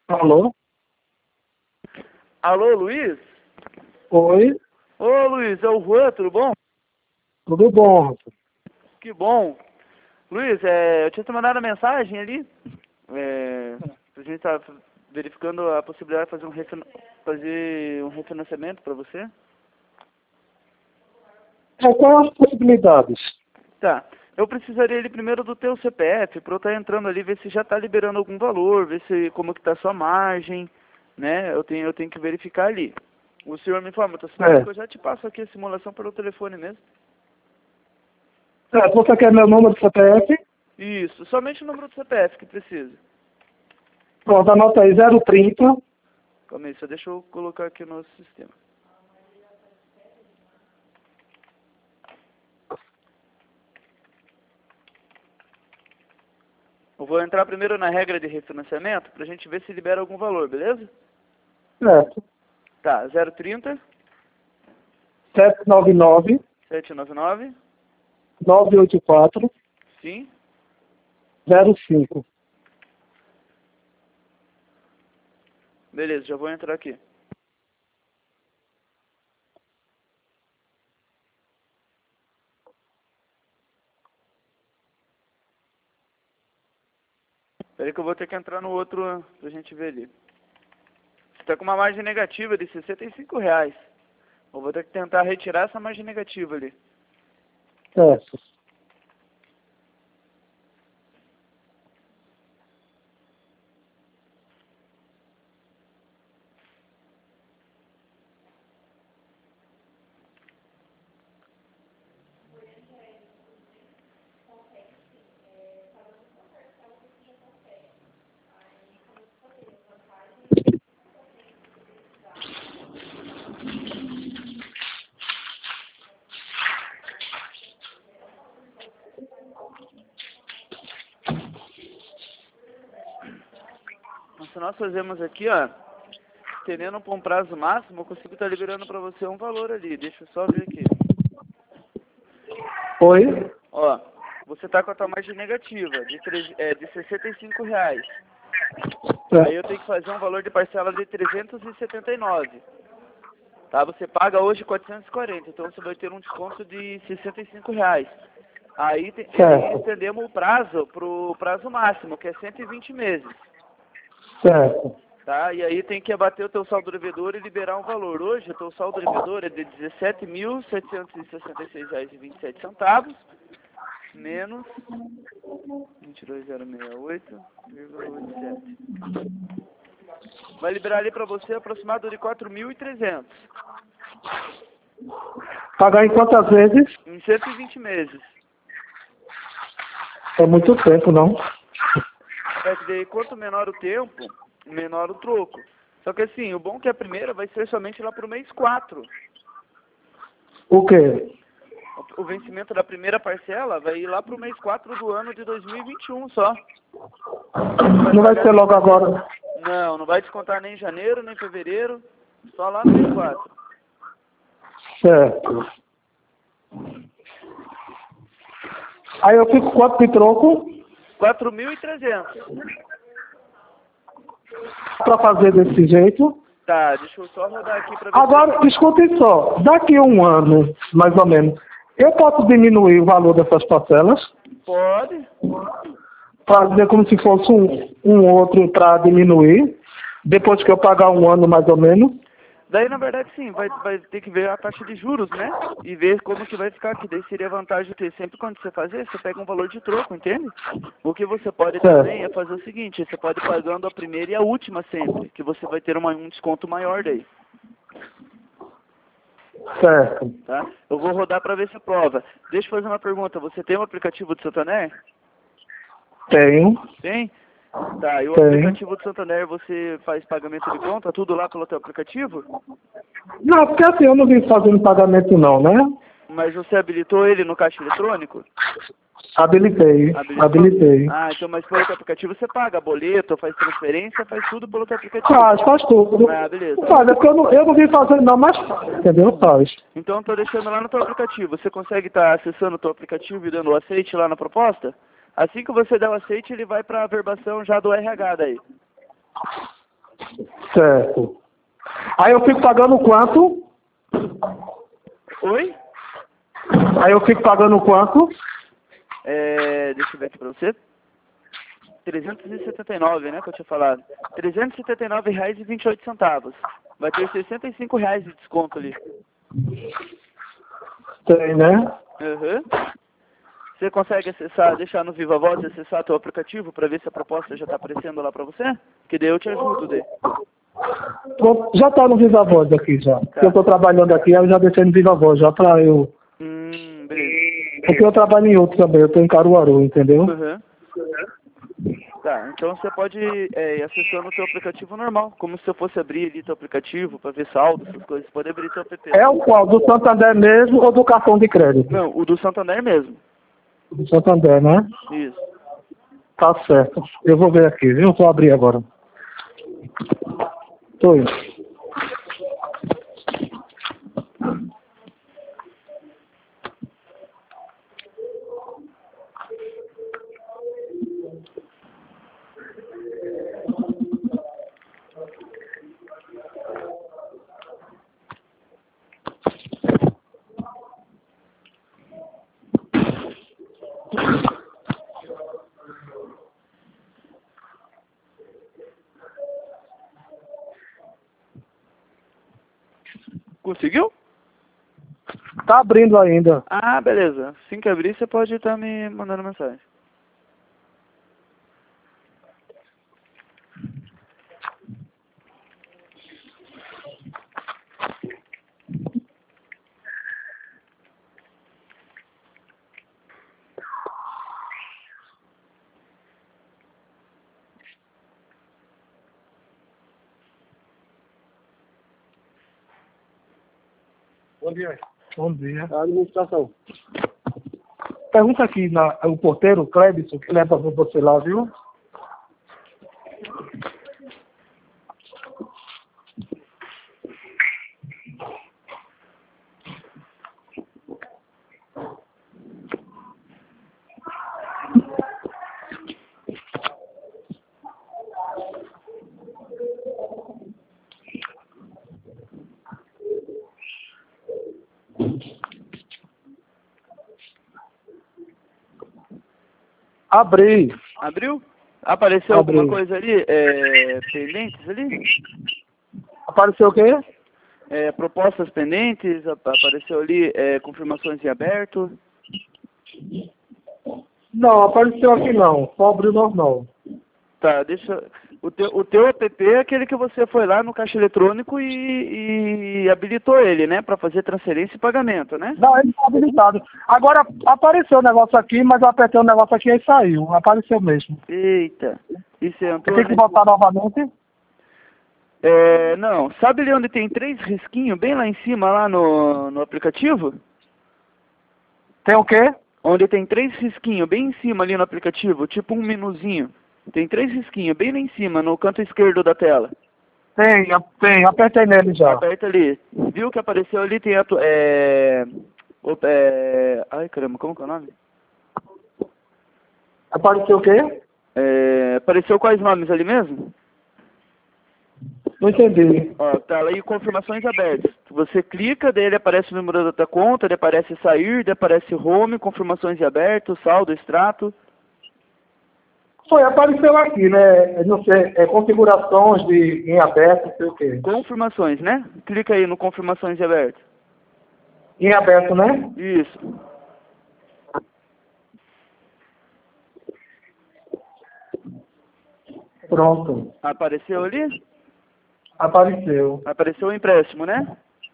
Alô? Alô, Luiz? Oi, Ô, Luiz, é o Juan, tudo bom? tudo bom? Que bom. Luiz, eu tinha te mandado a mensagem ali. A gente tá verificando a possibilidade de fazer um refinanciamento para você. Quais as possibilidades? Tá. Eu precisaria ali primeiro do teu CPF para eu estar entrando ali, ver se já está liberando algum valor, ver se como que está a sua margem, né? Eu tenho que verificar ali. O senhor me informa, teu CPF, que eu já te passo aqui a simulação pelo telefone mesmo. Você quer meu número de CPF? Isso, somente o número do CPF que precisa. Pronto, anota aí, 030. Calma aí, só deixa eu colocar aqui no sistema. Eu vou entrar primeiro na regra de refinanciamento pra gente ver se libera algum valor, beleza? Certo. Tá, 030 799 799 984 sim. 05. Beleza, já vou entrar aqui. Peraí que eu vou ter que entrar no outro pra gente ver ali. Você tá com uma margem negativa de R$65. Eu vou ter que tentar retirar essa margem negativa ali. Certo. Então, se nós fazemos aqui, ó, estendendo para um prazo máximo, eu consigo estar liberando para você um valor ali. Deixa eu só ver aqui. Oi? Ó, você tá com a tua margem negativa de R$65. Aí eu tenho que fazer um valor de parcela de 379. Tá? Você paga hoje 440, então você vai ter um desconto de R$65. Aí estendemos o prazo pro prazo máximo, que é 120 meses. Certo. Tá? E aí tem que abater o teu saldo devedor e liberar um valor. Hoje o teu saldo devedor é de R$17.766,27, menos 22.068,87. Vai liberar ali para você aproximado de 4.300. Pagar em quantas vezes? Em 120 meses. É muito tempo, não? Vai que daí, quanto menor o tempo, menor o troco. Só que assim, o bom é que a primeira vai ser somente lá pro mês 4. O quê? O vencimento da primeira parcela vai ir lá pro mês 4 do ano de 2021 só. Não vai ser logo agora. Não, não vai descontar nem em janeiro, nem em fevereiro, só lá no mês 4. Certo. Aí eu fico quanto de troco? 4.300. Para fazer desse jeito. Tá, deixa eu só rodar aqui pra ver. Agora, escutem só. Daqui a um ano, mais ou menos, eu posso diminuir o valor dessas parcelas? Pode. Fazer como se fosse um outro para diminuir, depois que eu pagar um ano mais ou menos. Daí, na verdade, sim, vai ter que ver a taxa de juros, né? E ver como que vai ficar, que daí seria vantagem ter. Sempre quando você fazer, você pega um valor de troco, entende? O que você pode também é fazer o seguinte, você pode ir pagando a primeira e a última sempre, que você vai ter um desconto maior daí. Certo. Tá? Eu vou rodar para ver se aprova. Deixa eu fazer uma pergunta, você tem um aplicativo do Santander? Tenho. Tem? Tá, e o Tem. aplicativo do Santander, você faz pagamento de conta, tudo lá pelo teu aplicativo? Não, porque assim, eu não vim fazendo pagamento não, né? Mas você habilitou ele no caixa eletrônico? Habilitei. Habilitou? Habilitei. Ah, então, mas pelo teu aplicativo você paga boleto, faz transferência, faz tudo pelo teu aplicativo. Faz tudo. Ah, beleza. Faz, é porque eu não vim fazendo não, mas entendeu? Faz. Então eu tô deixando lá no teu aplicativo. Você consegue estar acessando o teu aplicativo e dando o aceite lá na proposta? Assim que você der o aceite, ele vai para a averbação já do RH daí. Certo. Aí eu fico pagando quanto? Oi? Aí eu fico pagando quanto? Deixa eu ver aqui pra você. 379, né, que eu tinha falado. R$ 379,28. Vai ter R$ 65 de desconto ali. Tem, né? Uhum. Você consegue acessar, deixar no Viva Voz e acessar teu aplicativo para ver se a proposta já está aparecendo lá para você? Que daí eu te ajudo daí. Já tá no Viva Voz aqui já. Tá. Eu tô trabalhando aqui, aí eu já deixei no Viva Voz já pra eu... Beleza. Porque eu trabalho em outro também, eu tô em Caruaru, entendeu? Uhum. Tá, então você pode ir acessando o teu aplicativo normal, como se eu fosse abrir ali teu aplicativo para ver saldo, essas coisas. Você pode abrir teu app. É o qual? Do Santander mesmo ou do cartão de crédito? Não, o do Santander mesmo. Do Santander, né? Isso. Tá certo. Eu vou ver aqui, viu? Vou abrir agora. Tô indo. Conseguiu? Tá abrindo ainda. Ah, beleza. Assim que abrir, você pode estar me mandando mensagem. Bom dia. Bom dia. A administração. Pergunta aqui o porteiro, Clebson, que leva você lá, viu? Abri. Abriu? Apareceu Abriu. alguma coisa ali? Pendentes ali? Apareceu o quê? Propostas pendentes? Apareceu ali confirmações em aberto? Não, apareceu aqui não. Só abriu normal. Tá, deixa... O teu app é aquele que você foi lá no caixa eletrônico e habilitou ele, né? Pra fazer transferência e pagamento, né? Não, ele tá habilitado. Agora, apareceu o negócio aqui, mas eu apertei o negócio aqui e saiu. Apareceu mesmo. Eita. E você entrou, Tem que né? botar novamente? Não. Sabe ali onde tem 3 risquinhos, bem lá em cima, lá no aplicativo? Tem o quê? Onde tem 3 risquinhos, bem em cima ali no aplicativo, tipo um menuzinho. Tem 3 risquinhos, bem lá em cima, no canto esquerdo da tela. Tem. Apertei nele já. Aperta ali. Viu que apareceu ali, tem ai, caramba, como que é o nome? Apareceu o quê? Apareceu quais nomes ali mesmo? Não entendi. Ó, tá lá aí confirmações abertas. Você clica, daí ele aparece o número da tua conta, daí aparece sair, daí aparece home, confirmações abertas, saldo, extrato. Foi, apareceu aqui, né? Não sei, configurações em aberto, não sei o quê. Confirmações, né? Clica aí no confirmações abertas. Em aberto, né? Isso. Pronto. Apareceu ali? Apareceu. Apareceu o empréstimo, né?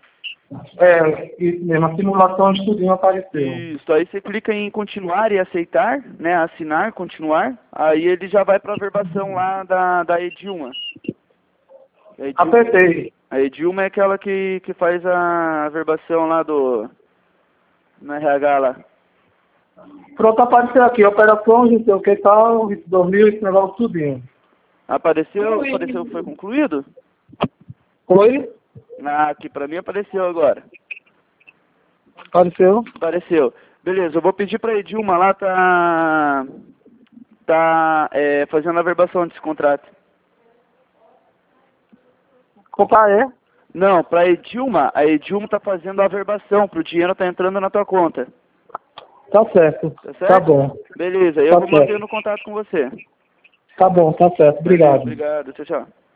Isso mesmo. A simulação de tudinho apareceu. Isso, aí você clica em continuar e aceitar, né, assinar, continuar, aí ele já vai para a verbação lá da Edilma. Apertei. A Edilma é aquela que faz a verbação lá no RH lá. Pronto, apareceu aqui. Operações, não sei o que tal, 2000, esse negócio tudinho. Apareceu, foi concluído? Oi? Aqui pra mim apareceu agora. Apareceu? Apareceu. Beleza, eu vou pedir pra Edilma lá fazendo a verbação desse contrato. Ah, é? Não, pra Edilma, a Edilma tá fazendo a averbação, pro dinheiro tá entrando na tua conta. Tá certo. Tá certo? Tá bom. Beleza, eu Tá vou certo. mantendo contato com você. Tá bom, tá certo. Obrigado. Obrigado, tchau, tchau.